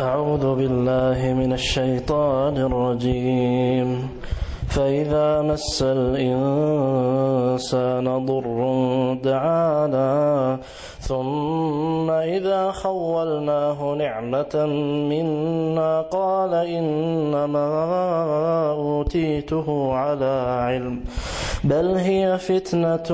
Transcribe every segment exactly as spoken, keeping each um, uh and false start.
أعوذ بالله من الشيطان الرجيم. فإذا مس الإنسان ضر دعانا ثم إذا خولناه نعمة منا قال إنما أوتيته على علم بل هي فتنة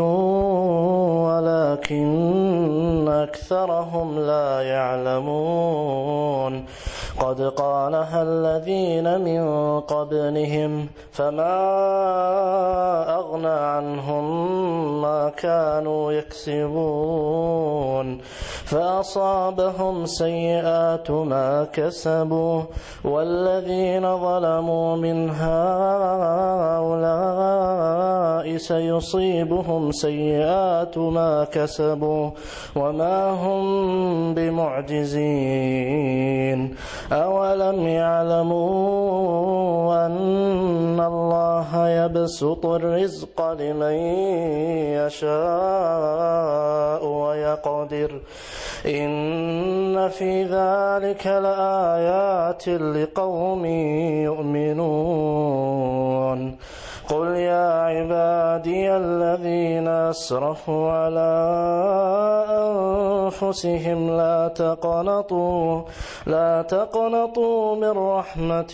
ولكن أكثرهم لا يعلمون. قد قالها الذين من قبلهم فما أغنى عنهم ما كانوا يكسبون فأصابهم سيئات ما كسبوا والذين ظلموا من هؤلاء سيصيبهم سيئات ما كسبوا وما هم بمعجزين. أولم يعلموا أن الله يبسط الرزق لمن يشاء ويقدر إن في ذلك لآيات لقوم يؤمنون. قل يا عبادي الذين أسرفوا على أنفسهم لا تقنطوا لا تقنطوا من رحمة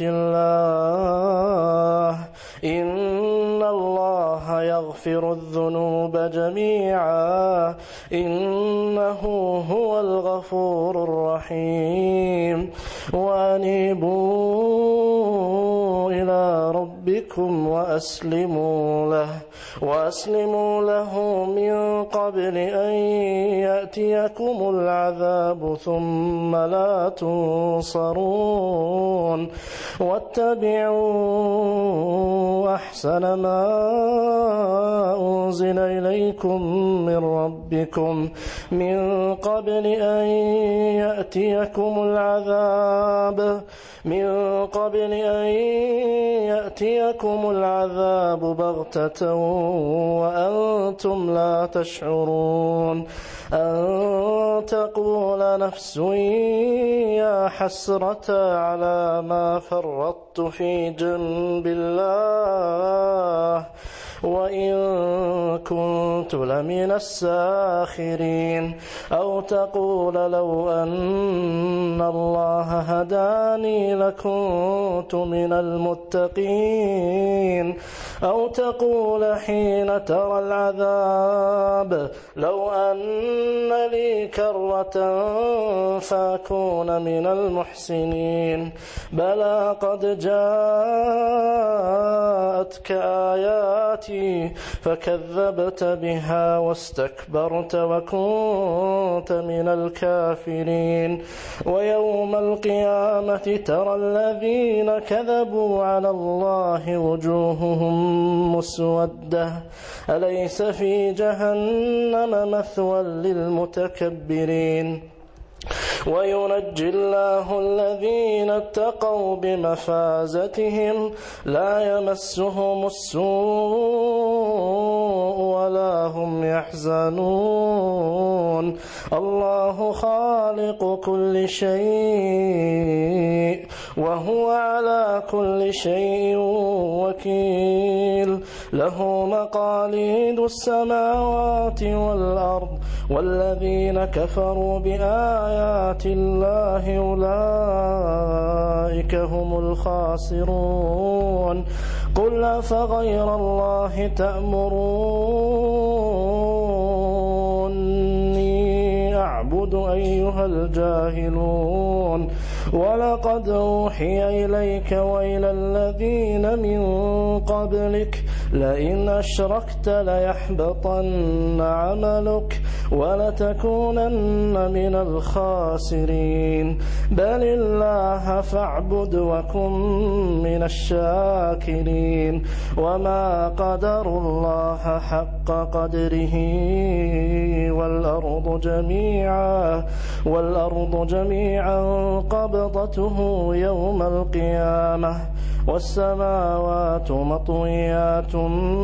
الله إن الله يغفر الذنوب جميعا إنه هو الغفور الرحيم. وأنيبوا إلى ربكم وأسلموا له وأسلموا له من قبل أن يأتيكم العذاب ثم لا تنصرون. واتبعوا أحسن ما أنزل إليكم من ربكم من قبل أن يأتيكم العذاب من قبل أن يأتيكم العذاب بغتة وأنتم لا تشعرون. أن تقول نفس يا حسرة على ما فرطت في جنب الله وإن كنت لمن الساخرين. أو تقول لو أن الله هداني لكنت من المتقين. أو تقول حين ترى العذاب لو أن لي كرة فأكون من المحسنين. بلى قد جاءتك آياتي فكذبت بها واستكبرت وكنت من الكافرين. ويوم القيامة ترى الذين كذبوا على الله وجوههم مسودة أليس في جهنم مثوى للمتكبرين. وينجي الله الذين اتقوا بمفازتهم لا يمسهم السوء ولا هم يحزنون. الله خالق كل شيء وهو على كل شيء وكيل. له مقاليد السماوات والأرض والذين كفروا بآيات الله أولئك هم الخاسرون. قل أفغير الله تأمروني أعبد أيها الجاهلون. ولقد أوحي إليك وإلى الذين من قبلك لئن أشركت ليحبطن عملك ولتكونن من الخاسرين. بل الله فاعبد وكن من الشاكرين. وما قدروا الله حق قدره والأرض جميعا جميعا والأرض جميعا قبضته يوم القيامة والسماوات مطويات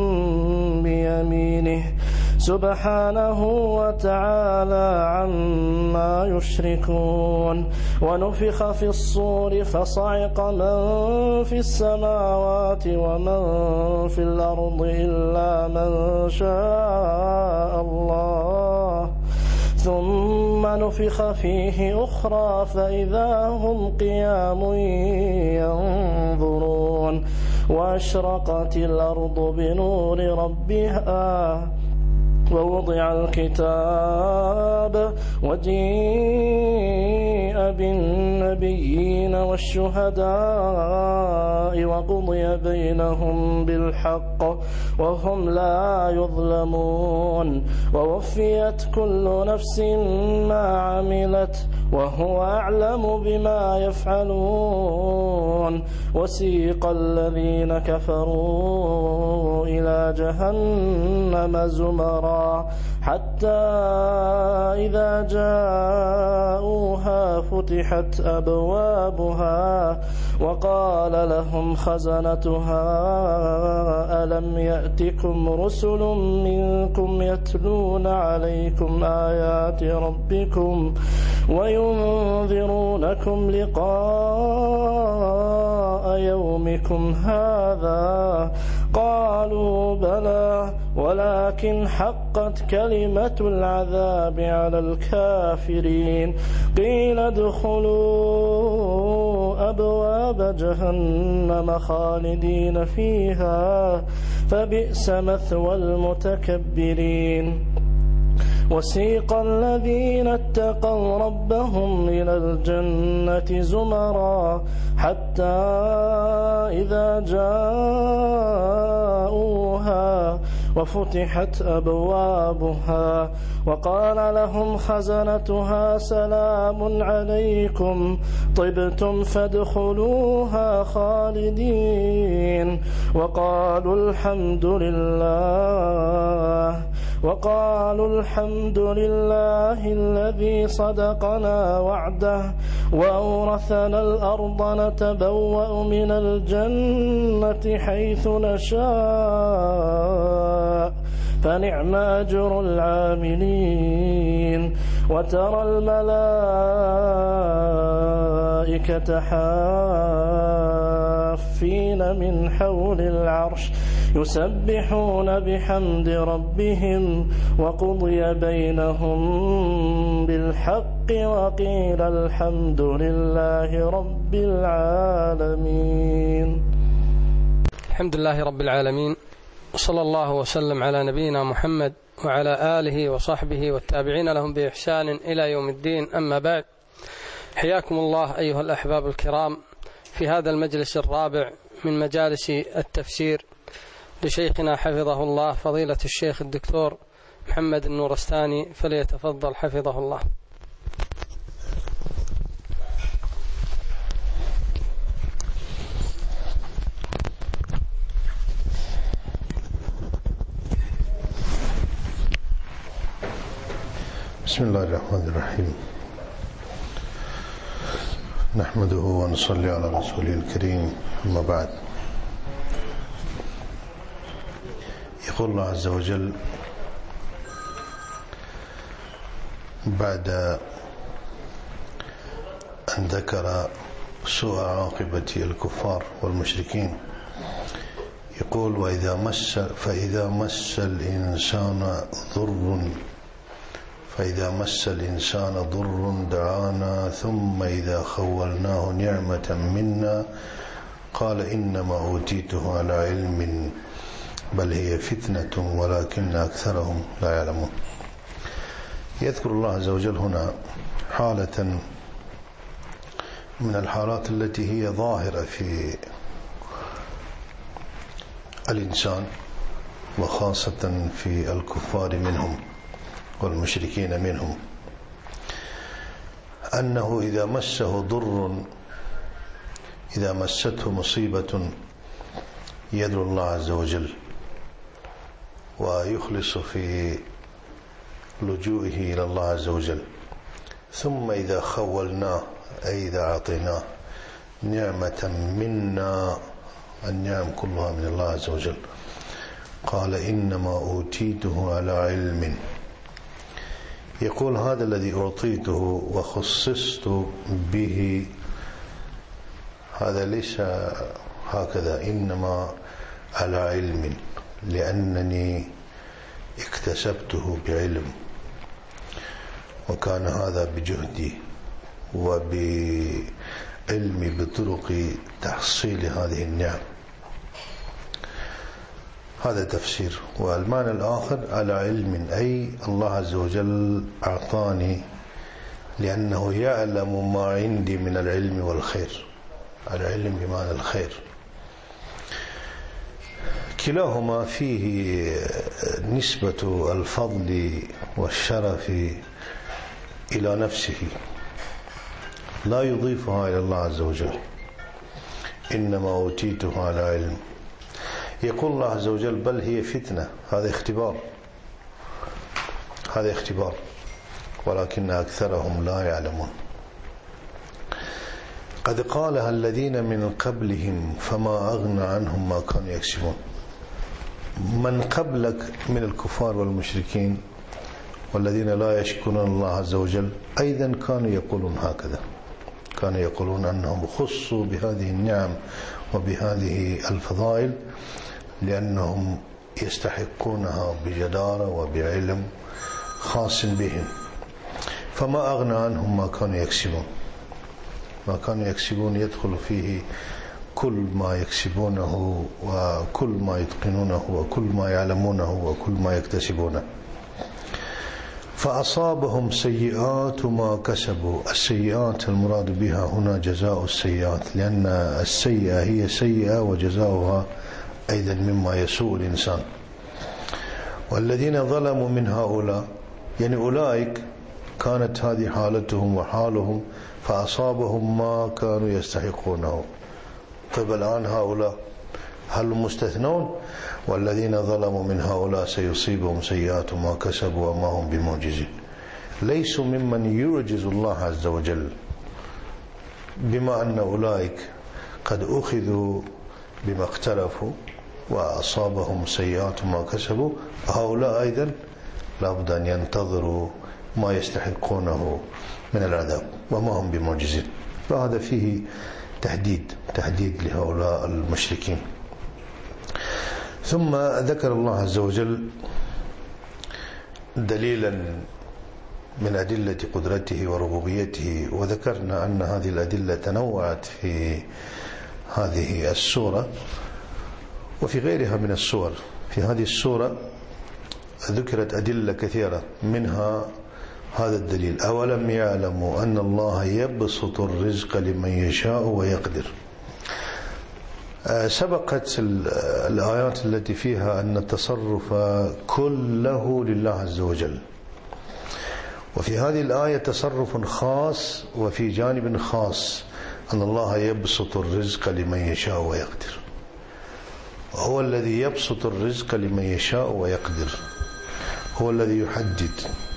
بيمينه سبحانه وتعالى عما يشركون. ونفخ في الصور فصعق من في السماوات ومن في الأرض إلا من شاء الله ثم نفخ فيه أخرى فإذا هم قيام ينظرون. وأشرقت الأرض بنور ربها ووضع الكتاب وجيء بالنبيين والشهداء وقضي بينهم بالحق وهم لا يظلمون. ووفيت كل نفس ما عملت وهو أعلم بما يفعلون. وسيق الذين كفروا إلى جهنم زمرا حتى إذا جاءوها فتحت أبوابها وقال لهم خزنتها ألم يأتكم رسل منكم يتلون عليكم آيات ربكم وينذرونكم لقاء يومكم هذا قالوا بلى ولكن حقت كلمة العذاب على الكافرين. قيل ادخلوا أبواب جهنم خالدين فيها فبئس مثوى المتكبرين. وسيق الذين اتقوا ربهم إلى الجنة زمرا حتى إذا جاءوها وفتحت أبوابها وقال لهم خزنتها سلام عليكم طبتم فادخلوها خالدين. وقالوا الحمد لله وقالوا الحمد لله الذي صدقنا وعده وأورثنا الأرض نتبوأ من الجنة حيث نشاء فنعم أجر العاملين. وترى الملائكة حافين من حول العرش يسبحون بحمد ربهم وقضي بينهم بالحق وقيل الحمد لله رب العالمين. الحمد لله رب العالمين وصلى الله وسلم على نبينا محمد وعلى آله وصحبه والتابعين لهم بإحسان إلى يوم الدين. أما بعد، حياكم الله أيها الأحباب الكرام في هذا المجلس الرابع من مجالس التفسير لشيخنا حفظه الله فضيلة الشيخ الدكتور محمد النورستاني، فليتفضل حفظه الله. بسم الله الرحمن الرحيم. نحمده ونصلي على رسوله الكريم. أما بعد، يقول الله عز وجل بعد أن ذكر سوء عاقبة الكفار والمشركين يقول وإذا مس فإذا مس الإنسان ضر فإذا مس الإنسان ضر دعانا ثم إذا خولناه نعمة منا قال إنما أوتيته على علم بل هي فتنة ولكن أكثرهم لا يعلمون. يذكر الله عز وجل هنا حالة من الحالات التي هي ظاهرة في الإنسان وخاصة في الكفار منهم والمشركين منهم، أنه إذا مسه ضر، إذا مسته مصيبة يدعو الله عز وجل ويخلص في لجوئه إلى الله عز وجل ثم إذا خولناه أي إذا أعطيناه نعمة منا، النعم كلها من الله عز وجل، قال إنما أوتيته على علم. يقول هذا الذي أعطيته وخصصت به هذا ليس هكذا، إنما على علم، لأنني اكتسبته بعلم، وكان هذا بجهدي وبعلمي بطرق تحصيل هذه النعم. هذا تفسير. والمعنى الآخر على علم، أي الله عز وجل أعطاني لأنه يعلم ما عندي من العلم والخير. العلم بمعنى الخير، كلاهما فيه نسبة الفضل والشرف إلى نفسه، لا يضيفها إلى الله عز وجل. إنما أوتيته على علم. يقول الله عز وجل بل هي فتنة، هذا اختبار، هذا اختبار، ولكن أكثرهم لا يعلمون. قد قالها الذين من قبلهم فما أغنى عنهم ما كانوا يكسبون. من قبلك من الكفار والمشركين والذين لا يشكرون الله عز وجل أيضا كانوا يقولون هكذا، كانوا يقولون أنهم خصوا بهذه النعم وبهذه الفضائل لأنهم يستحقونها بجدارة وبعلم خاص بهم. فما أغنى عنهم ما كانوا يكسبون. ما كانوا يكسبون يدخل فيه كل ما يكسبونه وكل ما يتقنونه وكل ما يعلمونه وكل ما يكتسبونه. فأصابهم سيئات ما كسبوا. السيئات المراد بها هنا جزاء السيئات، لأن السيئة هي سيئة وجزاؤها أيضا مما يسوء الإنسان. والذين ظلموا من هؤلاء، يعني أولئك كانت هذه حالتهم وحالهم، فأصابهم ما كانوا يستحقونه. طيب الآن هؤلاء هل مستثنون؟ والذين ظلموا من هؤلاء سيصيبهم سيئات ما كسبوا وما هم بمعجزين. ليسوا ممن يعجز الله عز وجل، بما أن أولئك قد أخذوا بما اقترفوا وأصابهم سيئات ما كسبوا، هؤلاء أيضا لابد أن ينتظروا ما يستحقونه من العذاب وما هم بمعجزين. فهذا فيه تهديد تهديد لهؤلاء المشركين. ثم ذكر الله عز وجل دليلا من أدلة قدرته وربوبيته، وذكرنا أن هذه الأدلة تنوعت في هذه السورة وفي غيرها من السور. في هذه السورة ذكرت أدلة كثيرة، منها هذا الدليل: أولم يعلموا أن الله يبسط الرزق لمن يشاء ويقدر. سبقت الآيات التي فيها أن التصرف كله لله عز وجل، وفي هذه الآية تصرف خاص وفي جانب خاص، أن الله يبسط الرزق لمن يشاء ويقدر. هو الذي يبسط الرزق لمن يشاء ويقدر، هو الذي يحدد.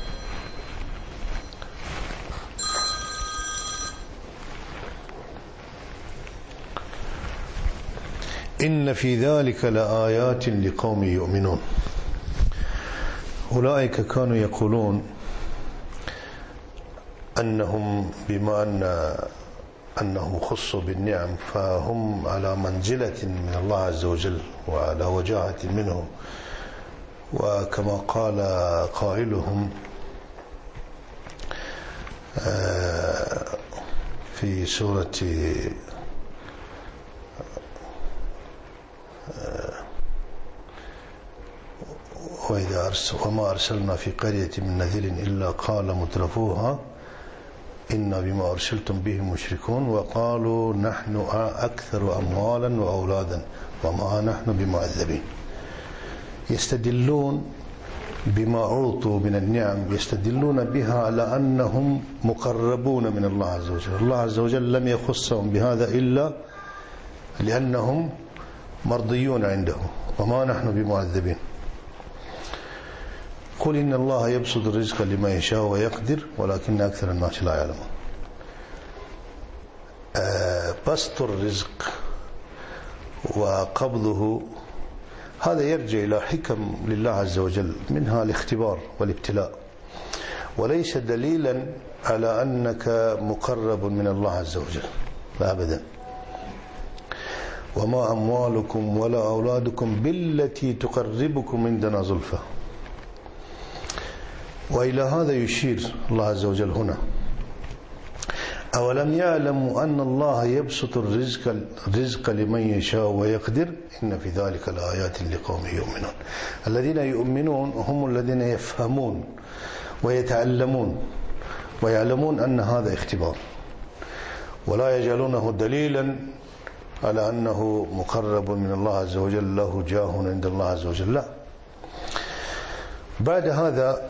إن في ذلك لآيات لقوم يؤمنون. أولئك كانوا يقولون أنهم بما أن أنهم خصوا بالنعم فهم على منزلة من الله عز وجل وعلى وجاهة منه، وكما قال قائلهم في سورة وإذا أرسل وما أرسلنا في قرية من نذير إلا قال مترفوها إنا بما أرسلتم به مشركون وقالوا نحن أكثر أموالا وأولادا وما نحن بمعذبين. يستدلون بما أعطوا من النعم، يستدلون بها على أنهم مقربون من الله عز وجل. الله عز وجل لم يخصهم بهذا إلا لأنهم مرضيون عنده، وما نحن بمعذبين. قل إن الله يبسط الرزق لمن يشاء ويقدر ولكن أكثر الناس لا يعلمون. بسط الرزق وقبضه هذا يرجع إلى حكم لله عز وجل، منها الاختبار والابتلاء، وليس دليلا على أنك مقرب من الله عز وجل، لا أبدا. وما أموالكم ولا أولادكم بالتي تقربكم عندنا زلفى. وإلى هذا يشير الله عز وجل هنا: أولم يعلموا أن الله يبسط الرزق الرزق لمن يشاء ويقدر إن في ذلك لآيات لقوم يؤمنون. الذين يؤمنون هم الذين يفهمون ويتعلمون ويعلمون أن هذا اختبار، ولا يجعلونه دليلا على أنه مقرب من الله عز وجل، له جاه عند الله عز وجل، لا. بعد هذا،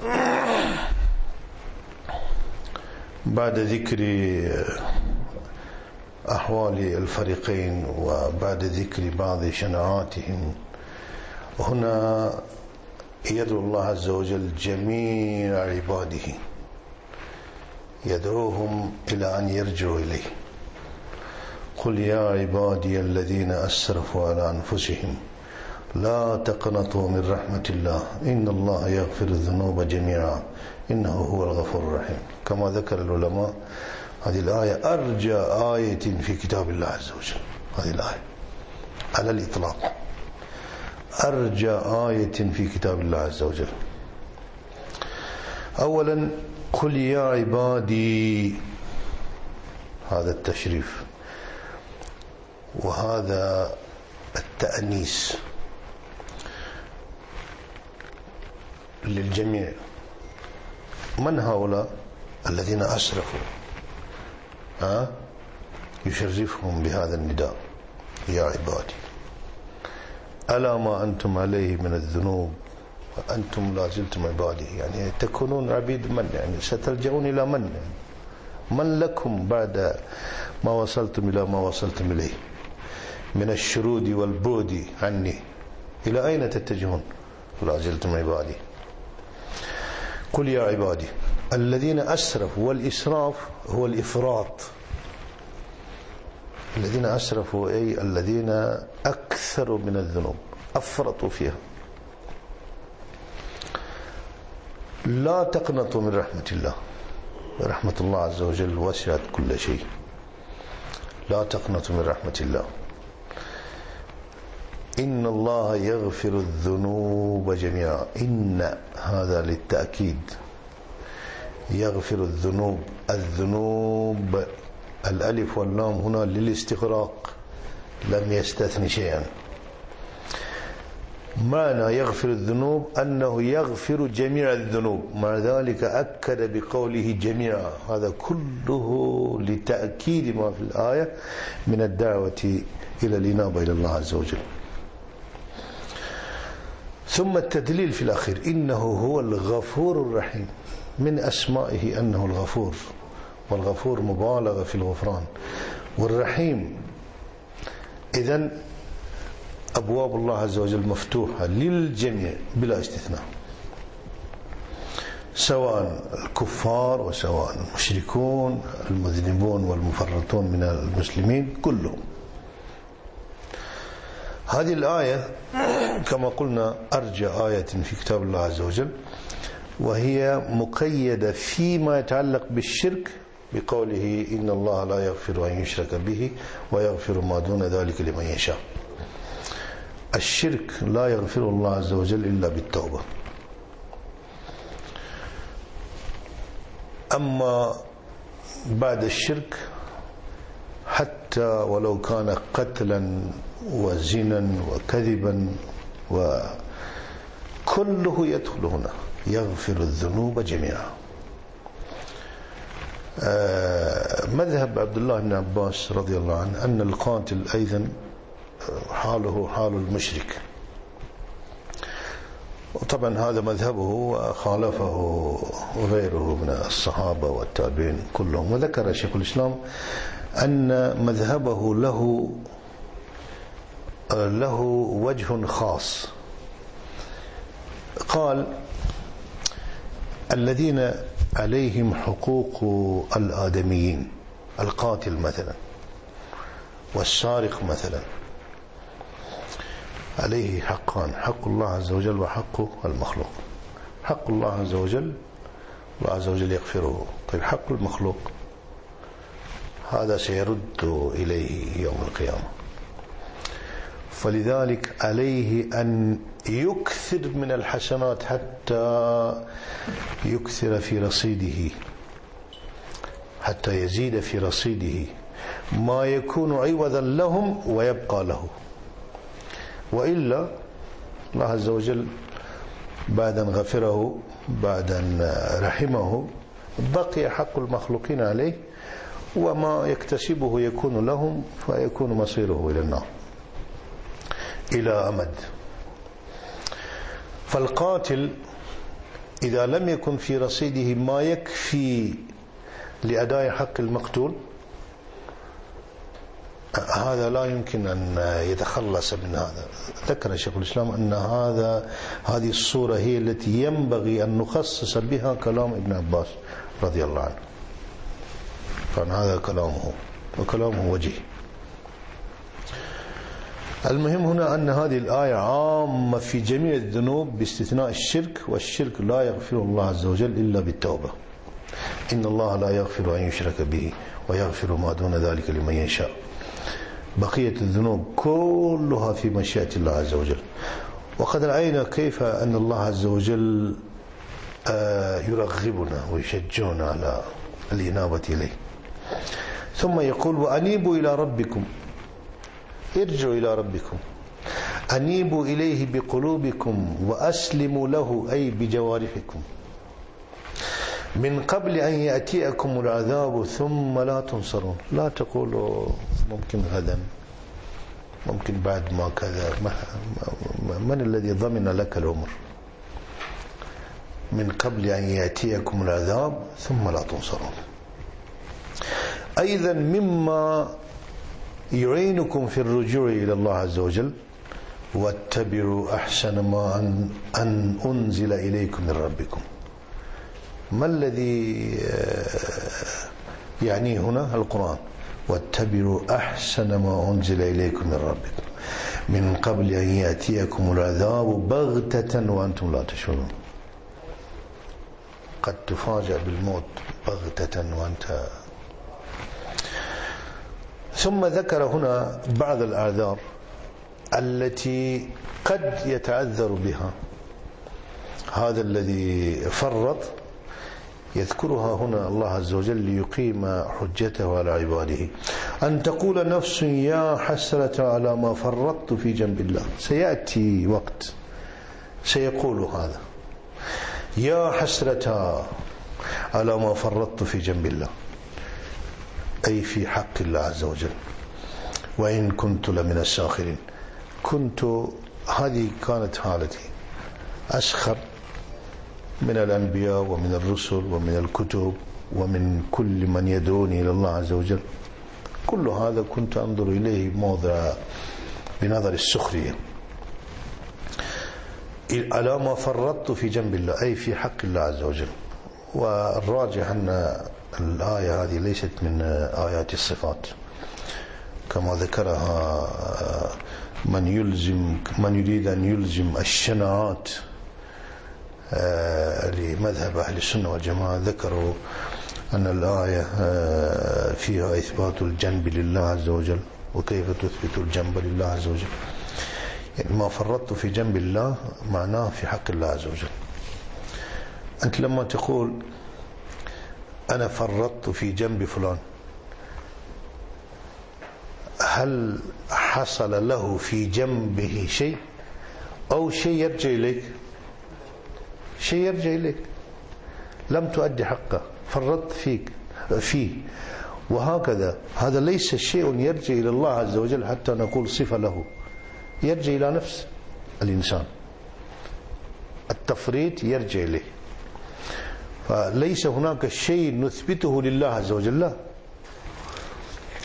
بعد ذكر أحوال الفريقين وبعد ذكر بعض شناعاتهم، هنا يدعو الله عز وجل جميع عباده، يدعوهم إلى أن يرجعوا إليه. قل يا عبادي الذين أسرفوا على أنفسهم لا تقنطوا من رحمة الله إن الله يغفر الذنوب جميعا إنه هو الغفور الرحيم. كما ذكر العلماء، هذه الآية أرجى آية في كتاب الله عز وجل، هذه الآية على الإطلاق أرجى آية في كتاب الله عز وجل. أولا قل يا عبادي، هذا التشريف وهذا التأنيس للجميع. من هؤلاء الذين أسرفوا؟ ها؟ يشرفهم بهذا النداء: يا عبادي ألا ما أنتم عليه من الذنوب وأنتم لا زلتم عبادي، يعني تكونون عبيد من؟ يعني سترجعون إلى من؟ يعني من لكم بعد ما وصلتم إلى ما وصلتم إليه من الشرود والبعد عني؟ إلى أين تتجهون؟ لا زلتم عبادي. قل يا عبادي الذين أسرفوا، والإسراف هو الإفراط. الذين أسرفوا أي الذين أكثروا من الذنوب، أفرطوا فيها. لا تقنطوا من رحمة الله، رحمة الله عز وجل وسعت كل شيء. لا تقنطوا من رحمة الله إن الله يغفر الذنوب جميعا. إن هذا للتأكيد، يغفر الذنوب، الذنوب الألف واللام هنا للاستغراق، لم يستثني شيئا. معنى يغفر الذنوب أنه يغفر جميع الذنوب، مع ذلك أكد بقوله جميعا، هذا كله لتأكيد ما في الآية من الدعوة إلى الإنابة إلى الله عز وجل. ثم التدليل في الأخير: إنه هو الغفور الرحيم. من أسمائه أنه الغفور، والغفور مبالغة في الغفران، والرحيم. إذن أبواب الله عز وجل مفتوحة للجميع بلا استثناء، سواء الكفار وسواء المشركون، المذنبون والمفرطون من المسلمين كلهم. هذه الآية كما قلنا أرجى آية في كتاب الله عز وجل، وهي مقيدة فيما يتعلق بالشرك بقوله إن الله لا يغفر أن يشرك به ويغفر ما دون ذلك لمن يشاء. الشرك لا يغفر الله عز وجل إلا بالتوبة. أما بعد الشرك حتى ولو كان قتلا وزنا وكذبا وكله يدخل هنا، يغفر الذنوب جميعا. مذهب عبد الله بن عباس رضي الله عنه أن القاتل أيضا حاله حال المشرك، وطبعا هذا مذهبه وخالفه غيره من الصحابة والتابعين كلهم. وذكر شيخ الإسلام أن مذهبه له له وجه خاص. قال الذين عليهم حقوق الآدميين، القاتل مثلا والسارق مثلا، عليه حقان: حق الله عز وجل وحق المخلوق. حق الله عز وجل الله عز وجل يغفره، طيب حق المخلوق هذا سيرد إليه يوم القيامة. فلذلك عليه أن يكثر من الحسنات حتى يكثر في رصيده، حتى يزيد في رصيده ما يكون عوضا لهم ويبقى له. وإلا الله عز وجل بعد أن غفره، بعد أن رحمه، بقي حق المخلوقين عليه، وما يكتسبه يكون لهم، فيكون مصيره إلى النار إلى أمد. فالقاتل إذا لم يكن في رصيده ما يكفي لأداء حق المقتول، هذا لا يمكن أن يتخلص من هذا. ذكر شيخ الإسلام أن هذا هذه الصورة هي التي ينبغي أن نخصص بها كلام ابن عباس رضي الله عنه، فان هذا كلامه وكلامه وجيه. المهم هنا أن هذه الآية عامة في جميع الذنوب باستثناء الشرك، والشرك لا يغفر الله عز وجل إلا بالتوبة. إن الله لا يغفر أن يشرك به ويغفر ما دون ذلك لمن يشاء. بقية الذنوب كلها في مشيئة الله عز وجل. وقد رأينا كيف أن الله عز وجل يرغبنا ويشجعنا على الإنابة إليه. ثم يقول: وأنيبوا إلى ربكم، ارجعوا إلى ربكم، أنيبوا إليه بقلوبكم وأسلموا له، أي بجوارحكم، من قبل أن يأتيكم العذاب ثم لا تنصرون. لا تقولوا ممكن غدا، ممكن بعد ما كذا، من الذي ضمن لك العمر؟ من قبل أن يأتيكم العذاب ثم لا تنصرون. أيضا مما يعينكم في الرجوع إلى الله عز وجل: واتبعوا أحسن ما أن, أن أنزل إليكم من ربكم. ما الذي يعني هنا؟ القرآن. واتبعوا أحسن ما أنزل إليكم من ربكم من قبل أن يأتيكم العذاب بغتة وأنتم لا تشعرون. قد تفاجأ بالموت بغتة وأنت. ثم ذكر هنا بعض الأعذار التي قد يتعذر بها هذا الذي فرط، يذكرها هنا الله عز وجل ليقيم حجته على عباده. أن تقول نفس: يا حسرة على ما فرطت في جنب الله. سيأتي وقت سيقول هذا: يا حسرة على ما فرطت في جنب الله، أي في حق الله عز وجل. وإن كنت لمن الساخرين. كنت، هذه كانت حالتي، أسخر من الأنبياء ومن الرسل ومن الكتب ومن كل من يدعوني إلى الله عز وجل. كل هذا كنت أنظر إليه موضع بنظر السخرية. على ما فرطت في جنب الله، أي في حق الله عز وجل. والراجح أن الآية هذه ليست من آيات الصفات كما ذكرها من يلزم من يريد أن يلزم الشناعات لمذهب أهل السنة والجماعة. ذكروا أن الآية فيها إثبات الجنب لله عز وجل. وكيف تثبت الجنب لله عز وجل؟ يعني ما فرطت في جنب الله معناه في حق الله عز وجل. أنت لما تقول أنا فرطت في جنب فلان، هل حصل له في جنبه شيء أو شيء يرجع إليك؟ شيء يرجع إليك. لم تؤدي حقه، فرطت فيك فيه. وهكذا هذا ليس شيء يرجع إلى الله عز وجل حتى نقول صفة له، يرجع إلى نفس الإنسان. التفريط يرجع إليه. فليس هناك شيء نثبته لله عز وجل، لا.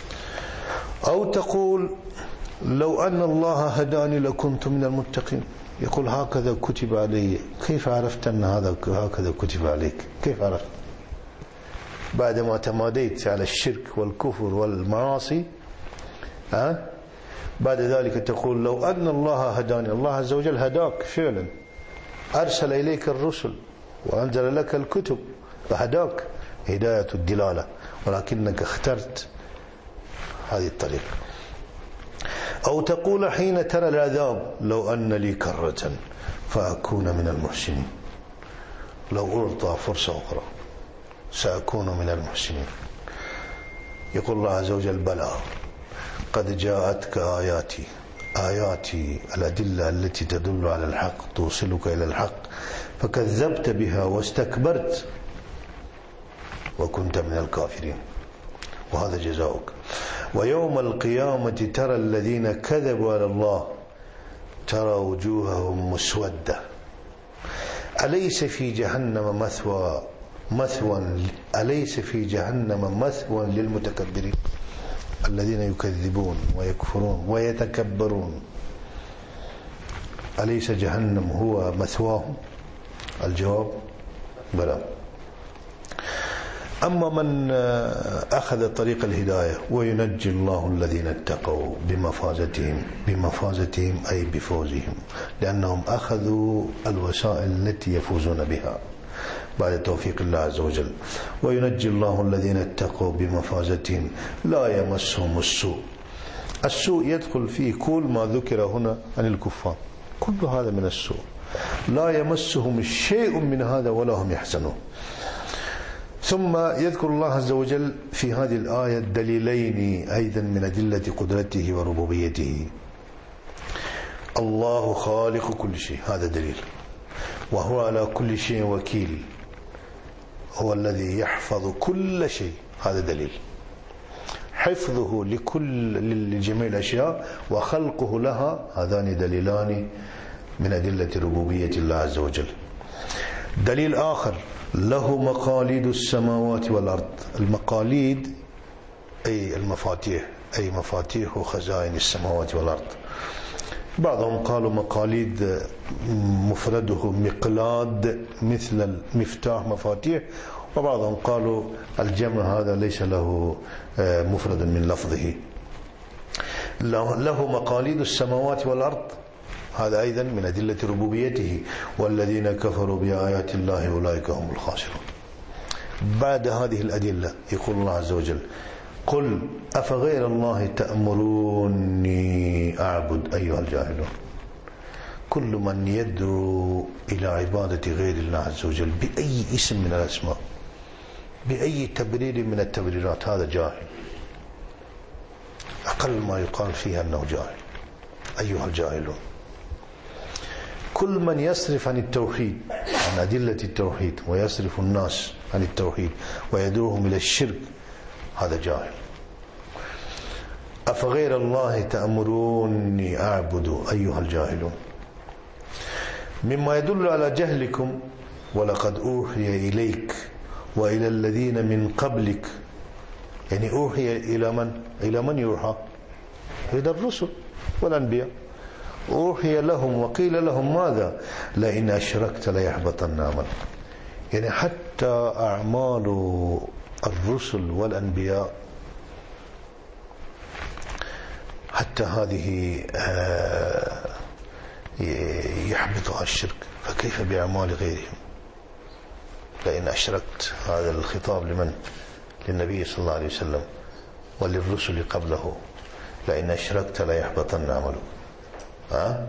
أو تقول لو أن الله هداني لكنت من المتقين. يقول هكذا كتب علي. كيف عرفت أن هذا هكذا كتب عليك؟ كيف عرفت بعدما تماديت على الشرك والكفر والمعاصي؟ ها؟ بعد ذلك تقول لو أن الله هداني. الله عز وجل هداك فعلا، أرسل إليك الرسل وأنزل لك الكتب فهداك هداية الدلالة، ولكنك اخترت هذه الطريقة. أو تقول حين ترى العذاب لو أن لي كرة فأكون من المحسنين، لو أعطى فرصة أخرى سأكون من المحسنين. يقول الله عز وجل بلى قد جاءتك آياتي، آياتي الأدلة التي تدل على الحق توصلك إلى الحق، فكذبت بها واستكبرت وكنت من الكافرين، وهذا جزاؤك. ويوم القيامة ترى الذين كذبوا على الله ترى وجوههم مسودة أليس في جهنم مثوى مثوى أليس في جهنم مثوى للمتكبرين الذين يكذبون ويكفرون ويتكبرون، أليس جهنم هو مثواهم؟ الجواب بلى. أما من أخذ طريق الهداية وينجي الله الذين اتقوا بمفازتهم بمفازتهم أي بفوزهم، لأنهم أخذوا الوسائل التي يفوزون بها بعد توفيق الله عز وجل. وينجي الله الذين اتقوا بمفازتهم لا يمسهم السوء. السوء يدخل فيه كل ما ذكر هنا عن الكفار، كل هذا من السوء، لا يمسهم شيء من هذا ولا هم يحزنون. ثم يذكر الله عز وجل في هذه الآية دليلين أيضا من أدلة قدرته وربوبيته. الله خالق كل شيء، هذا دليل، وهو على كل شيء وكيل، هو الذي يحفظ كل شيء، هذا دليل. حفظه لكل لجميع الأشياء وخلقه لها، هذان دليلان من أدلة ربوبية الله عز وجل. دليل آخر له مقاليد السماوات والأرض. المقاليد أي المفاتيح، أي مفاتيح وخزائن السماوات والأرض. بعضهم قالوا مقاليد مفرده مقلاد مثل المفتاح مفاتيح، وبعضهم قالوا الجمع هذا ليس له مفرد من لفظه. له مقاليد السماوات والأرض، هذا أيضا من أدلة ربوبيته. والذين كفروا بآيات الله أولئك هم الخاسرون. بعد هذه الأدلة يقول الله عز وجل قل أفغير الله تأمروني أعبد أيها الجاهلون. كل من يدعو إلى عبادة غير الله عز وجل بأي اسم من الأسماء، بأي تبرير من التبريرات، هذا جاهل، أقل ما يقال فيها أنه جاهل أيها الجاهلون. كل من يصرف عن التوحيد، عن أدلة التوحيد، ويصرف الناس عن التوحيد ويدعوهم إلى الشرك، هذا جاهل. أفغير الله تأمروني أعبد أيها الجاهلون. مما يدل على جهلكم ولقد أوحي إليك وإلى الذين من قبلك، يعني أوحي إلى من؟ إلى من يوحى؟ إلى الرسل والأنبياء. أوحي لهم وقيل لهم ماذا؟ لئن أشركت ليحبطن عملك. يعني حتى أعمال الرسل والأنبياء حتى هذه يحبطها الشرك، فكيف بأعمال غيرهم؟ لئن أشركت، هذا الخطاب لمن؟ للنبي صلى الله عليه وسلم وللرسل قبله. لئن أشركت ليحبطن عملك. ها؟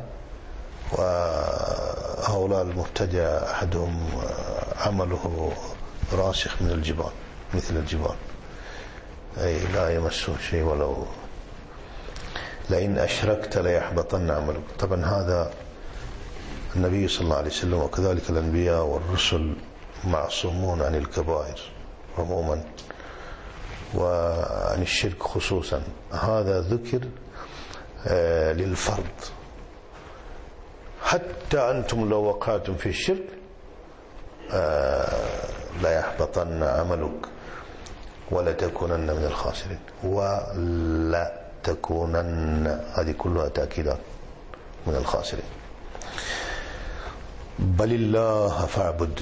وهؤلاء المبتدع أحدهم عمله راسخ من الجبال، مثل الجبال، أي لا يمسه شيء ولو. لئن أشركت ليحبطن عملك. طبعا هذا النبي صلى الله عليه وسلم وكذلك الأنبياء والرسل معصومون عن الكبائر عموما وعن الشرك خصوصا. هذا ذكر للفرد. حتى أنتم لو وقعتم في الشرك لا يحبطن عملك ولا تكونن من الخاسرين. ولا تكونن، هذه كلها تأكيدات، من الخاسرين. بل الله فاعبد،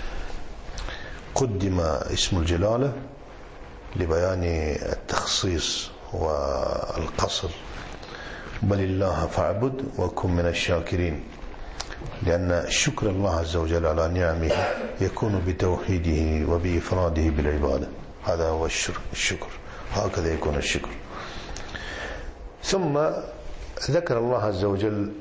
قدم اسم الجلالة لبيان التخصيص والقصر، بل الله فاعبد وكن من الشاكرين، لأن شكر الله عز وجل على نعمه يكون بتوحيده وبإفراده بالعبادة، هذا هو الشكر، هكذا يكون الشكر. ثم ذكر الله عز وجل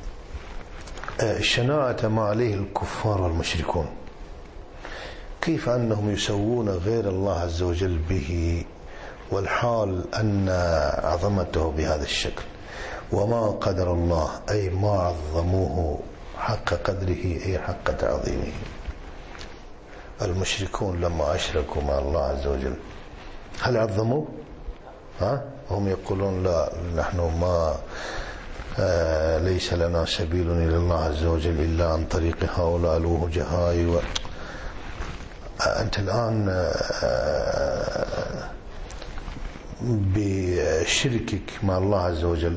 شناعة ما عليه الكفار والمشركون، كيف أنهم يسوون غير الله عز وجل به، والحال أن عظمته بهذا الشكل، وما قدر الله أي ما عظموه حق قدره أي حق تعظيمه. المشركون لما أشركوا مع الله عز وجل هل عظموه؟ ها؟ هم يقولون لا، نحن ما آه ليس لنا سبيل إلى الله عز وجل إلا عن طريق هؤلاء الوجهاء و... آه أنت الآن آه بشركك مع الله عز وجل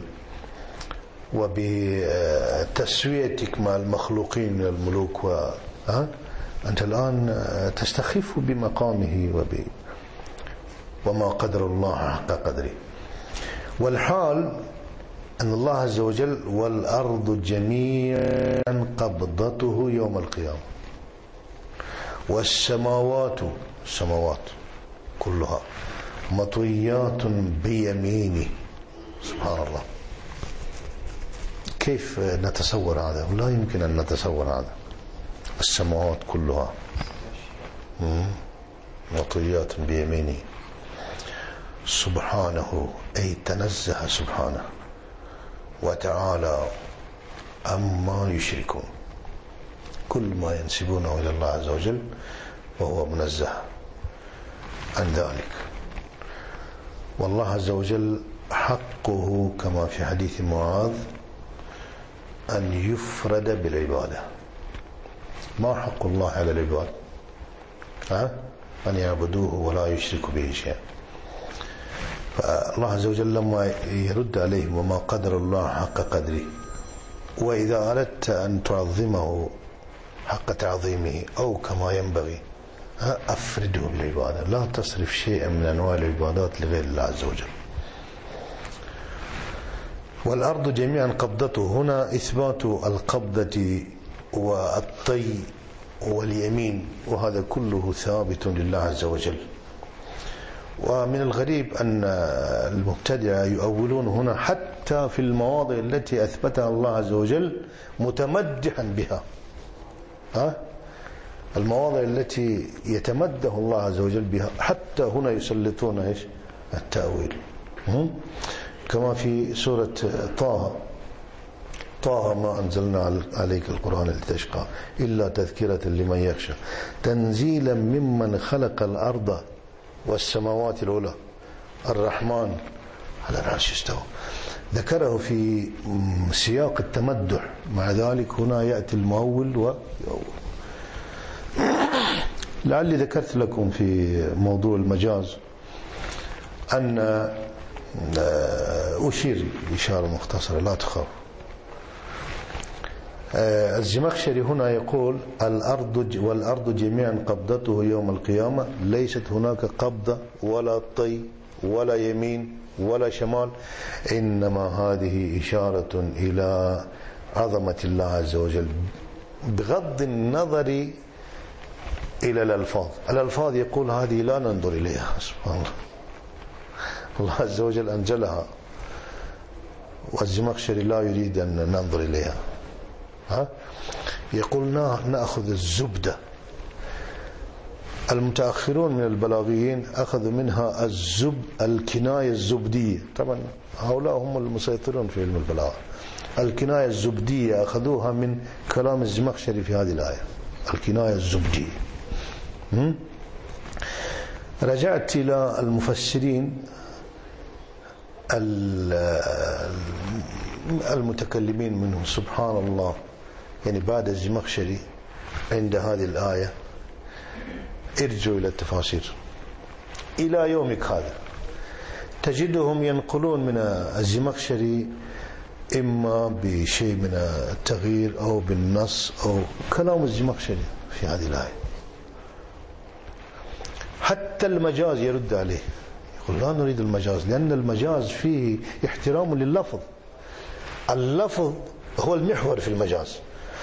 وبتسويتك مع المخلوقين من الملوك و... ها؟ أنت الآن تستخف بمقامه وب... وما قدر الله حق قدره. والحال أن الله عز وجل والأرض جميعا قبضته يوم القيامة، والسماوات السماوات كلها مطويات بيمينه. سبحان الله، كيف نتصور هذا؟ لا يمكن أن نتصور هذا. السماوات كلها مطويات بيمينه سبحانه، أي تنزه سبحانه وتعالى عما يشركون، كل ما ينسبونه إلى الله عز وجل وهو منزه عن ذلك. والله عز وجل حقه كما في حديث معاذ أن يفرد بالعبادة. ما حق الله على العباد؟ ها؟ أن يعبدوه ولا يشركوا به شيئا. فالله عز وجل لما يرد عليهم وما قدر الله حق قدره، وإذا أردت أن تعظمه حق تعظيمه أو كما ينبغي أفرده بالعبادة، لا تصرف شيئا من أنواع العبادات لغير الله عز وجل. والأرض جميعا قبضته، هنا إثبات القبضة والطي واليمين، وهذا كله ثابت لله عز وجل. ومن الغريب أن المبتدعة يؤولون هنا حتى في المواضع التي أثبتها الله عز وجل متمدحا بها، ها؟ المواضع التي يتمدح الله عز وجل بها حتى هنا يسلطون إيش؟ التأويل. كما في سورة طه: طه ما أنزلنا عليك القرآن لتشقى إلا تذكرة لمن يخشى تنزيلا ممن خلق الأرض والسماوات العلى الرحمن على العرش استوى. ذكره في سياق التمدح، مع ذلك هنا يأتي المؤول ويؤول. لعلي ذكرت لكم في موضوع المجاز أن أشير إشارة مختصرة لا تخاف. الزمخشري هنا يقول الأرض والأرض جميعا قبضته يوم القيامة، ليست هناك قبضة ولا طي ولا يمين ولا شمال، إنما هذه إشارة إلى عظمة الله عز وجل بغض النظر إلى الألفاظ. الألفاظ يقول هذه لا ننظر إليها، سبحان الله، الله عز وجل أنزلها، والزمخشري لا يريد أن ننظر إليها. ها؟ يقول نأخذ الزبدة. المتأخرون من البلاغيين أخذوا منها الزب الكناية الزبدية، طبعا هؤلاء هم المسيطرون في علم البلاغة. الكناية الزبدية أخذوها من كلام الزمخشري في هذه الآية، الكناية الزبدية. رجعت إلى المفسرين المتكلمين منهم، سبحان الله، يعني بعد الزمخشري عند هذه الآية ارجعوا إلى التفاسير إلى يومك هذا تجدهم ينقلون من الزمخشري إما بشيء من التغيير أو بالنص أو كلام الزمخشري في هذه الآية. حتى المجاز يرد عليه، يقول لا نريد المجاز، لأن المجاز فيه احترام لللفظ، اللفظ هو المحور في المجاز.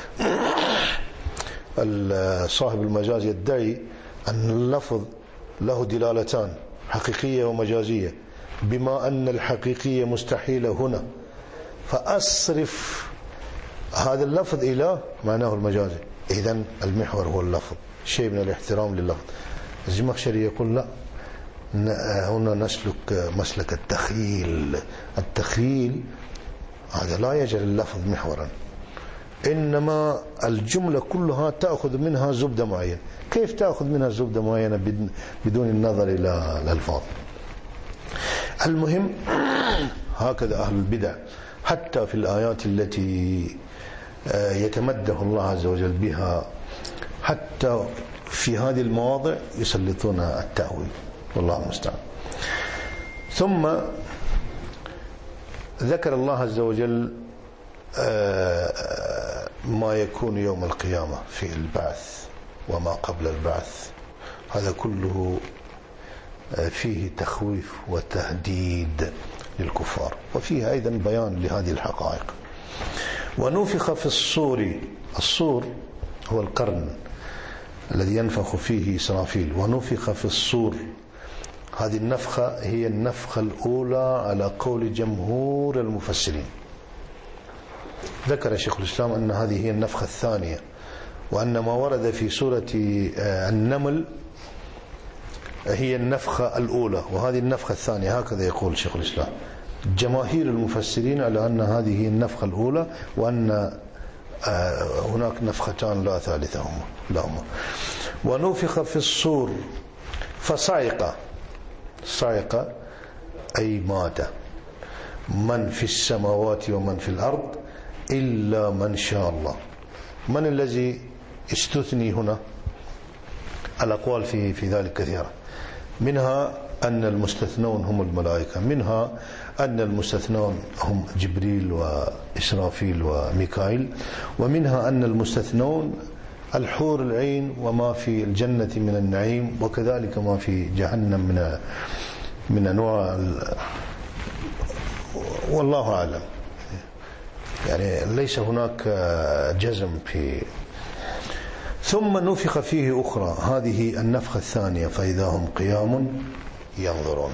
صاحب المجاز يدعي أن اللفظ له دلالتان حقيقية ومجازية، بما أن الحقيقية مستحيلة هنا فأصرف هذا اللفظ إلى معناه المجازي، إذن المحور هو اللفظ، شيء من الاحترام لللفظ. الزمخشري يقول لا، هنا نسلك مسلك التخيل، التخيل هذا لا يجعل اللفظ محورا، إنما الجملة كلها تأخذ منها زبدة معينة. كيف تأخذ منها زبدة معينة بدون النظر إلى الألفاظ؟ المهم هكذا أهل البدع حتى في الآيات التي يتمده الله عز وجل بها، حتى في هذه المواضع يسلطون التأويل، والله المستعان. ثم ذكر الله عز وجل ما يكون يوم القيامة في البعث وما قبل البعث، هذا كله فيه تخويف وتهديد للكفار، وفيه أيضا بيان لهذه الحقائق. ونفخ في الصور، الصور هو القرن الذي ينفخ فيه إسرافيل، ونفخ في الصور، هذه النفخة هي النفخة الأولى على قول جمهور المفسرين. ذكر شيخ الإسلام أن هذه هي النفخة الثانية، وأن ما ورد في سورة النمل هي النفخة الأولى وهذه النفخة الثانية، هكذا يقول شيخ الإسلام. جماهير المفسرين على أن هذه هي النفخة الأولى، وأن هناك نفختان لا ثالثة لهما. ونفخ في الصور فصعق، صعق أي مات، من في السماوات ومن في الأرض إلا من شاء الله. من الذي استثني هنا؟ الأقوال في في ذلك كثيرة، منها أن المستثنون هم الملائكة، منها أن المستثنون هم جبريل وإسرافيل وميكائيل، ومنها أن المستثنون الحور العين وما في الجنة من النعيم، وكذلك ما في جهنم من من أنواع، والله أعلم، يعني ليس هناك جزم في. ثم نفخ فيه أخرى، هذه النفخة الثانية، فإذا هم قيام ينظرون.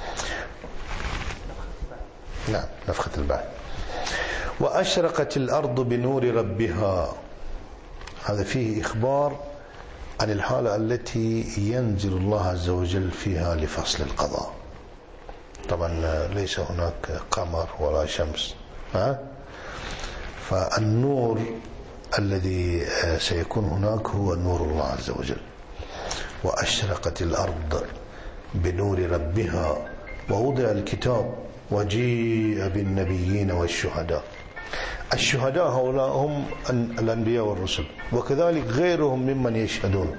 نعم، نفخة البعث. وأشرقت الأرض بنور ربها، هذا فيه إخبار عن الحالة التي ينزل الله عز وجل فيها لفصل القضاء. طبعا ليس هناك قمر ولا شمس، ها؟ فالنور الذي سيكون هناك هو نور الله عز وجل. وأشرقت الأرض بنور ربها ووضع الكتاب وجيء بالنبيين والشهداء. الشهداء هؤلاء هم الأنبياء والرسل، وكذلك غيرهم ممن يشهدون.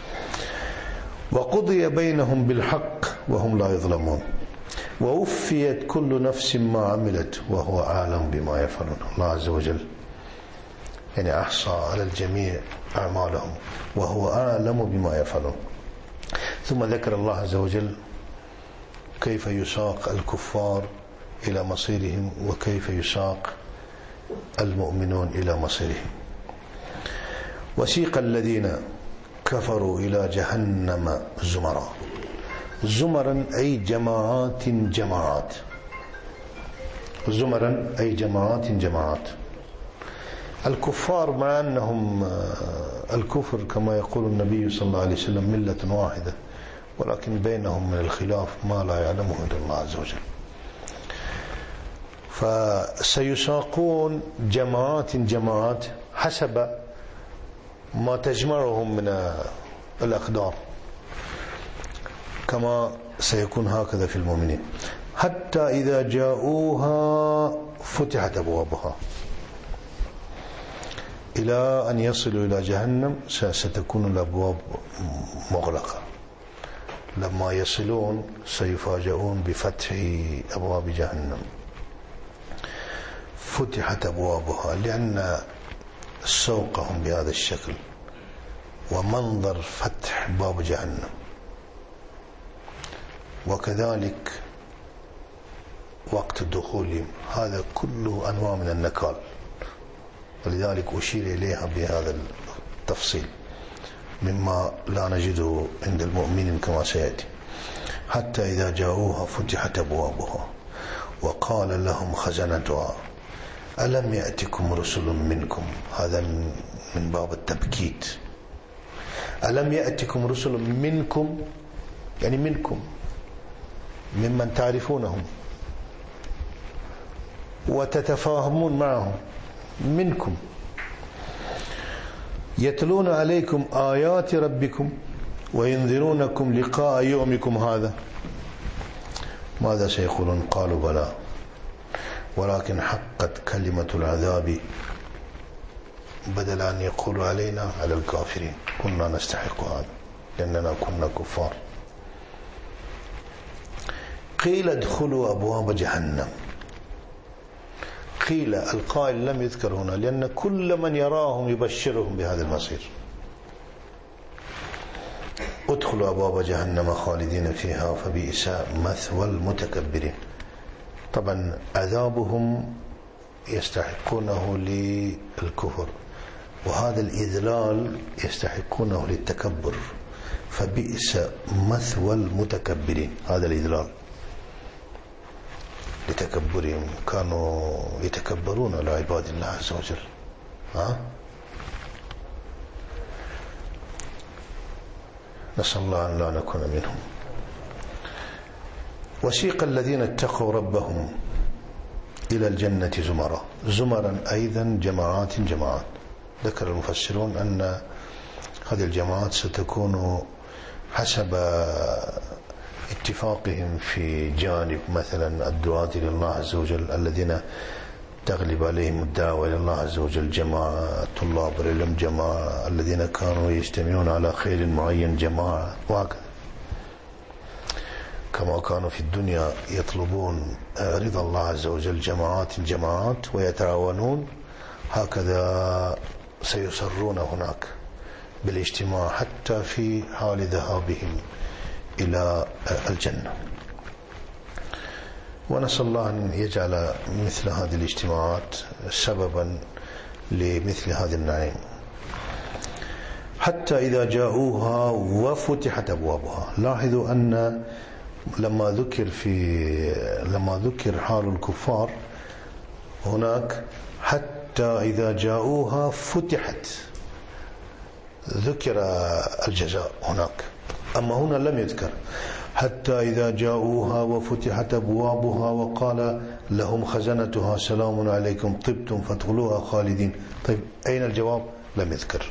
وقضي بينهم بالحق وهم لا يظلمون، ووفيت كل نفس ما عملت وهو أعلم بما يفعلون. الله عز وجل يعني أحصى على الجميع أعمالهم وهو أعلم بما يفعلون. ثم ذكر الله عز وجل كيف يساق الكفار إلى مصيرهم وكيف يساق المؤمنون إلى مصيرهم. وسيق الذين كفروا إلى جهنم زمرا، زمرا أي جماعات جماعات، زمرا أي جماعات جماعات. الكفار مع أنهم الكفر كما يقول النبي صلى الله عليه وسلم ملة واحدة، ولكن بينهم من الخلاف ما لا يعلمه إلا الله عز وجل. فسيساقون جماعات جماعات حسب ما تجمعهم من الأقدار، كما سيكون هكذا في المؤمنين، حتى إذا جاءوها فتحت أبوابها إلى أن يصلوا إلى جهنم ستكون الأبواب مغلقة. لما يصلون سيفاجؤون بفتح أبواب جهنم، فتحت أبوابها، لأن سوقهم بهذا الشكل ومنظر فتح باب جهنم، وكذلك وقت دخولهم، هذا كله أنواع من النكال، ولذلك أشير إليها بهذا التفصيل مما لا نجده عند المؤمنين كما سيأتي. حتى إذا جاءوها فتحت أبوابها وقال لهم خزنتها ألم يأتكم رسل منكم، هذا من باب التبكيت. ألم يأتكم رسل منكم يعني منكم، ممن تعرفونهم وتتفاهمون معهم، منكم، يتلون عليكم آيات ربكم وينذرونكم لقاء يومكم هذا. ماذا سيقولون؟ قالوا بلى ولكن حقت كلمة العذاب، بدل أن يقولوا علينا على الكافرين كنا نستحق هذا لأننا كنا كفار. قيل ادخلوا أبواب جهنم. قيل، القائل لم يذكر هنا لأن كل من يراهم يبشرهم بهذا المصير. ادخلوا أبواب جهنم خالدين فيها فبئس مثوى المتكبرين. طبعا عذابهم يستحقونه للكفر، وهذا الإذلال يستحقونه للتكبر، فبئس مثوى المتكبرين. هذا الإذلال لتكبرهم، كانوا يتكبرون على عباد الله عز وجل. ها؟ نسأل الله أن لا نكون منهم. وسيق الذين اتقوا ربهم إلى الجنة زمرا. زمرا أيضا جماعات جماعات. ذكر المفسرون أن هذه الجماعات ستكون حسب اتفاقهم في جانب مثلا الدعاة إلى الله عز وجل الذين تغلب عليهم الدعوة إلى الله عز وجل جماعة، طلاب العلم جماعة، الذين كانوا يجتمعون على خير معين جماعة، وهكذا. كما كانوا في الدنيا يطلبون رضا الله عز وجل جماعات جماعات ويتعاونون، هكذا سيسرون هناك بالاجتماع حتى في حال ذهابهم إلى الجنة. ونسأل الله أن يجعل مثل هذه الاجتماعات سببا لمثل هذا النعيم. حتى إذا جاءوها وفتحت أبوابها. لاحظوا أن لما ذكر في لما ذكر حال الكفار هناك حتى إذا جاءوها فتحت، ذكر الجزاء هناك، أما هنا لم يذكر. حتى إذا جاءوها وفتحت أبوابها وقال لهم خزنتها سلام عليكم طبتم فادخلوها خالدين. طيب أين الجواب؟ لم يذكر،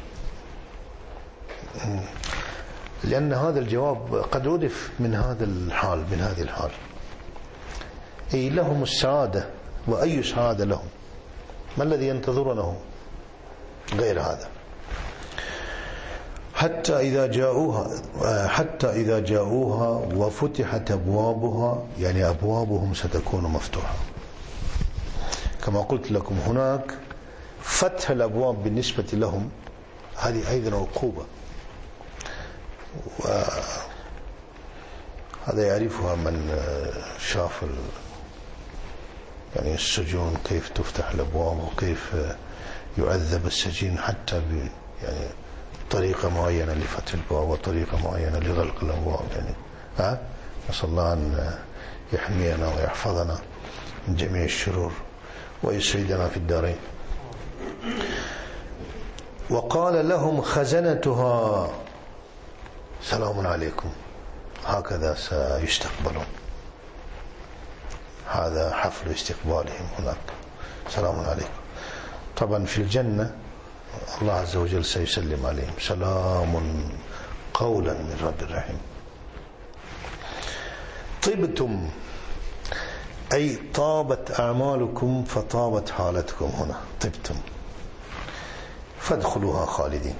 لأن هذا الجواب قد ردف من هذا الحال من هذه الحال. أي لهم السعادة، وأي سعادة لهم؟ ما الذي ينتظرونه غير هذا؟ حتى إذا جاءوها حتى إذا جاءوها وفتحت أبوابها، يعني أبوابهم ستكون مفتوحة. كما قلت لكم هناك فتح الأبواب بالنسبة لهم هذه أيضا عقوبة، وهذا يعرفها من شاف يعني السجون كيف تفتح الأبواب وكيف يعذب السجين حتى ب يعني طريقة معينة لفتح الباب وطريقة معينة لغلق الأبواب. يعني ها نسأل الله أن يحمينا ويحفظنا من جميع الشرور ويسعدنا في الدارين. وقال لهم خزنتها سلام عليكم، هكذا سيستقبلون. هذا حفل استقبالهم هناك، سلام عليكم. طبعا في الجنة الله عز وجل سيسلم عليهم، سلام قولا من رب الرحيم. طبتم أي طابت أعمالكم فطابت حالتكم. هنا طبتم فادخلوها خالدين.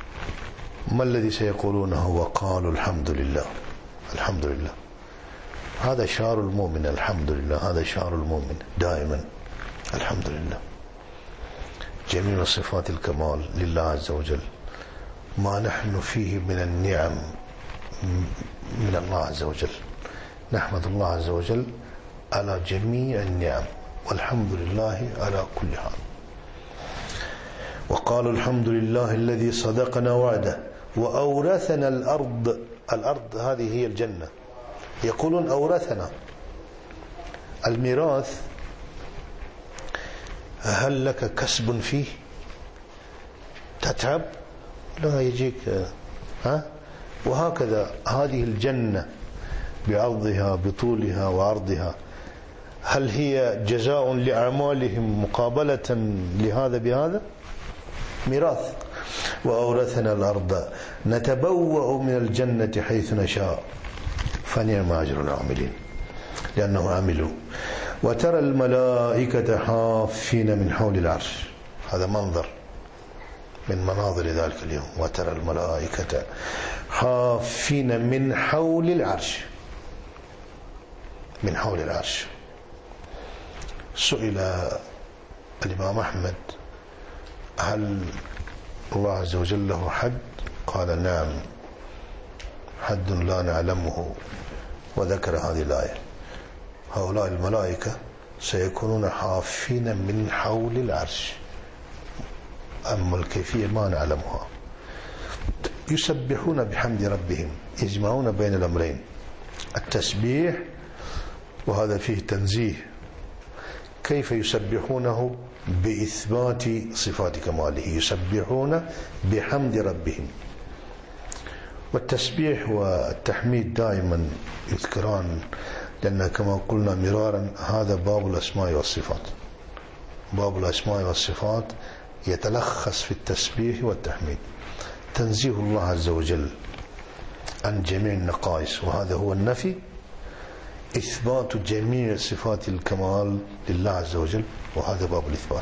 ما الذي سيقولونه؟ وقالوا الحمد لله. الحمد لله هذا شعار المؤمن. الحمد لله، هذا شعار المؤمن دائما. الحمد لله. جميع صفات الكمال لله عز وجل. ما نحن فيه من النعم من الله عز وجل، نحمد الله عز وجل على جميع النعم، والحمد لله على كل حال. وقالوا الحمد لله الذي صدقنا وعده وأورثنا الأرض. الأرض هذه هي الجنة. يقولون أورثنا. الميراث هل لك كسب فيه تتعب؟ لا، يجيك ها. وهكذا هذه الجنة بعرضها بطولها وعرضها، هل هي جزاء لأعمالهم مقابلة لهذا بهذا؟ ميراث. وأورثنا الأرض نتبوأ من الجنة حيث نشاء فنعم أجر العاملين، لأنه عملوا. وترى الملائكة حافين من حول العرش. هذا منظر من مناظر ذلك اليوم. وترى الملائكة حافين من حول العرش، من حول العرش. سئل الإمام أحمد هل الله عز وجل له حد؟ قال نعم، حد لا نعلمه، وذكر هذه الآية. هؤلاء الملائكة سيكونون حافين من حول العرش، أما الكيفية ما نعلمها. يسبحون بحمد ربهم، يجمعون بين الأمرين، التسبيح وهذا فيه تنزيه. كيف يسبحونه؟ بإثبات صفات كماله، يسبحون بحمد ربهم. والتسبيح والتحميد دائما يذكران، لأن كما قلنا مرارا هذا باب الأسماء والصفات. باب الأسماء والصفات يتلخص في التسبيح والتحميد. تنزيه الله عز وجل عن جميع النقائص، وهذا هو النفي. إثبات جميع صفات الكمال لله عز وجل، وهذا باب الإثبات.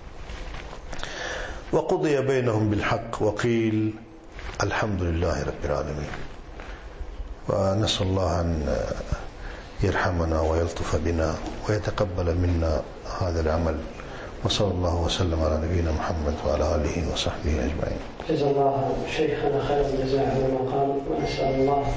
وقضي بينهم بالحق وقيل الحمد لله رب العالمين. ونسأل الله أن يرحمنا ويلطف بنا ويتقبل منا هذا العمل. وصلى الله وسلم على نبينا محمد وعلى آله وصحبه أجمعين. جزا الله شيخنا خير الجزاء على ما قال، ونسأل الله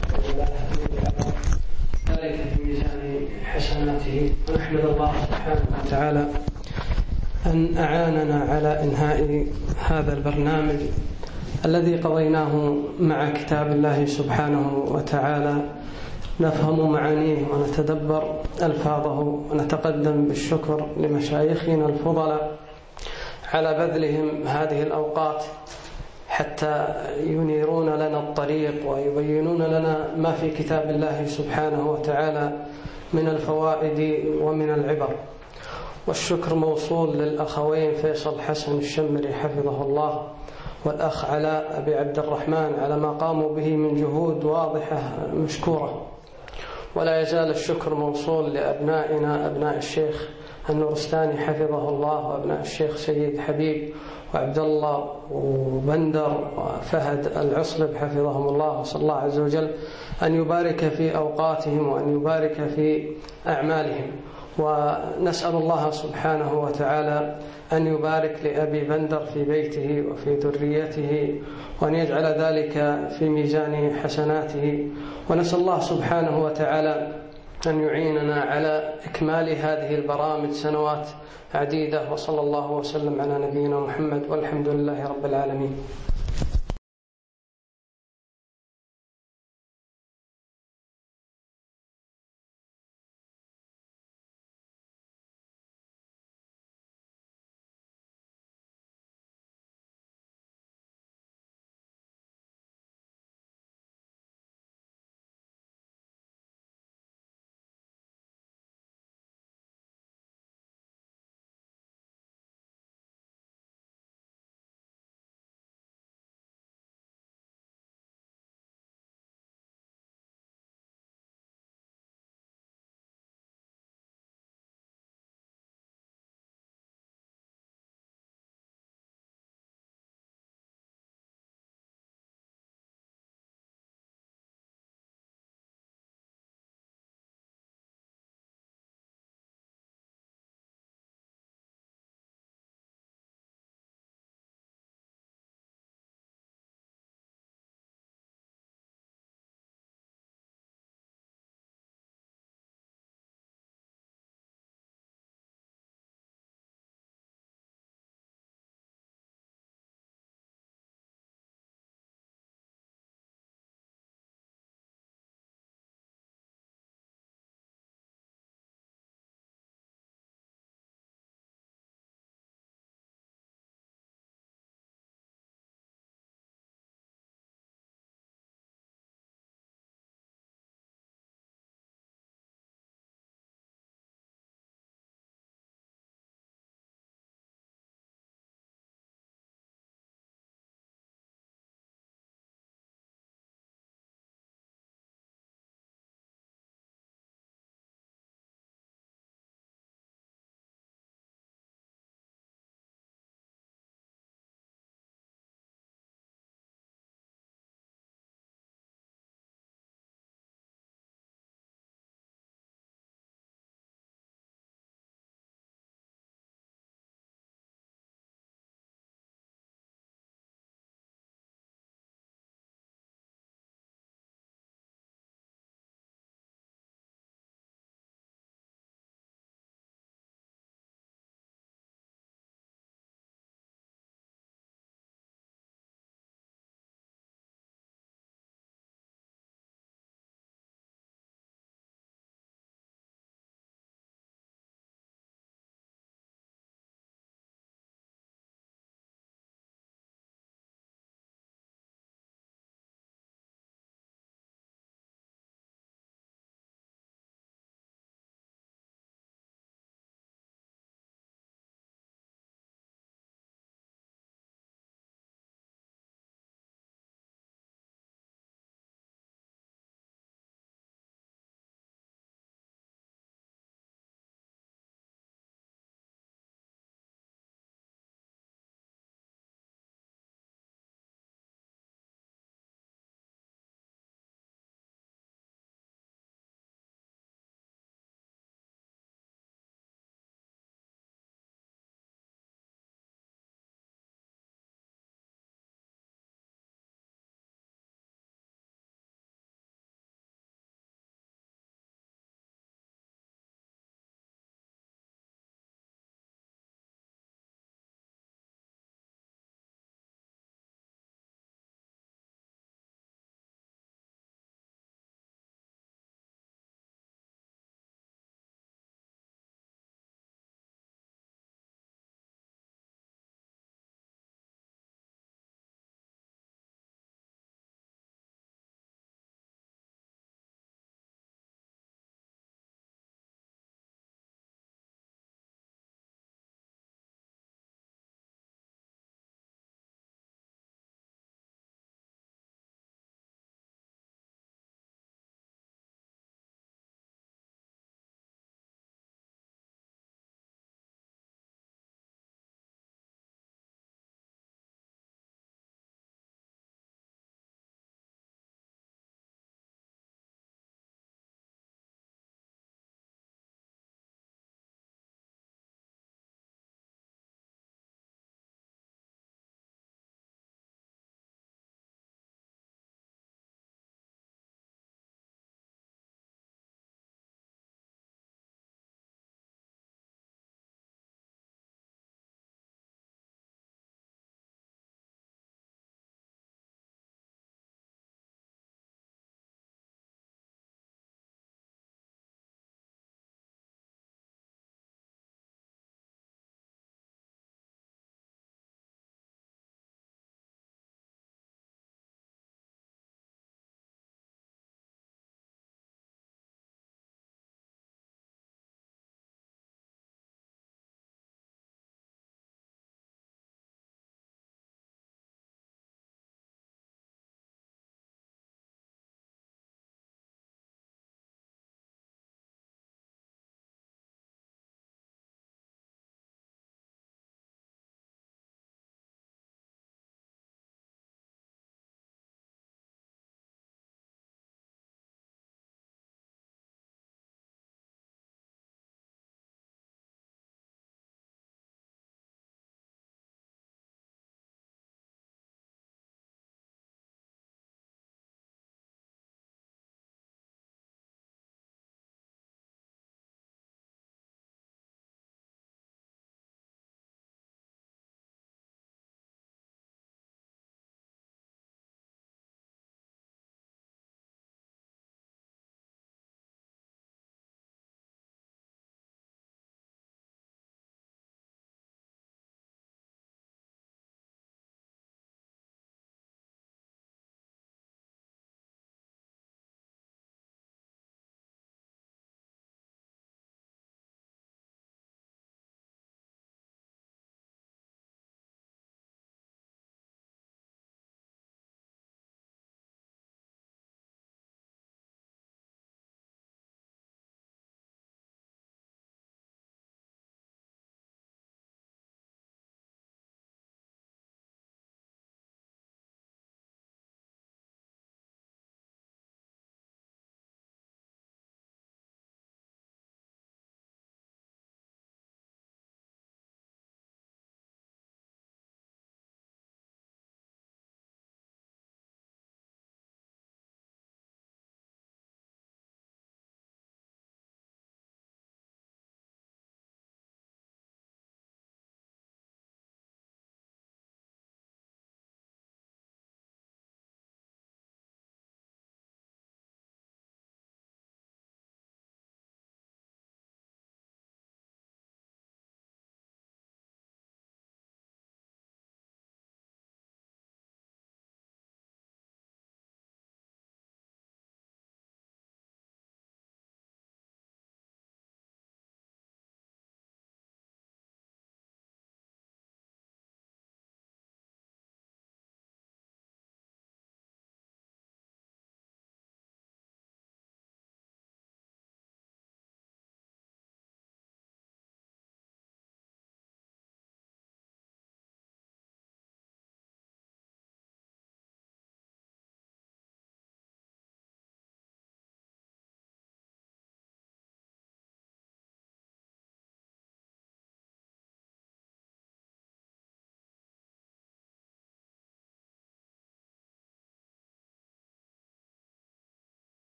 ذلك في ميزان حسناته. ونحمد الله سبحانه وتعالى أن أعاننا على إنهاء هذا البرنامج الذي قضيناه مع كتاب الله سبحانه وتعالى، نفهم معانيه ونتدبر ألفاظه، ونتقدم بالشكر لمشايخنا الفضلاء على بذلهم هذه الأوقات حتى ينيرون لنا الطريق ويبينون لنا ما في كتاب الله سبحانه وتعالى من الفوائد ومن العبر. والشكر موصول للأخوين فيصل حسن الشمري حفظه الله والأخ علاء أبي عبد الرحمن على ما قاموا به من جهود واضحة مشكورة. ولا يزال الشكر موصول لأبنائنا أبناء الشيخ النورستاني حفظه الله، وأبناء الشيخ سيد حبيب وعبد الله وبندر وفهد العصلب حفظهم الله. وصلى الله عز وجل أن يبارك في أوقاتهم وأن يبارك في أعمالهم. ونسأل الله سبحانه وتعالى أن يبارك لأبي بندر في بيته وفي ذريته، وأن يجعل ذلك في ميزان حسناته. ونسأل الله سبحانه وتعالى أن يعيننا على إكمال هذه البرامج سنوات عديدة. وصلى الله وسلم على نبينا محمد، والحمد لله رب العالمين.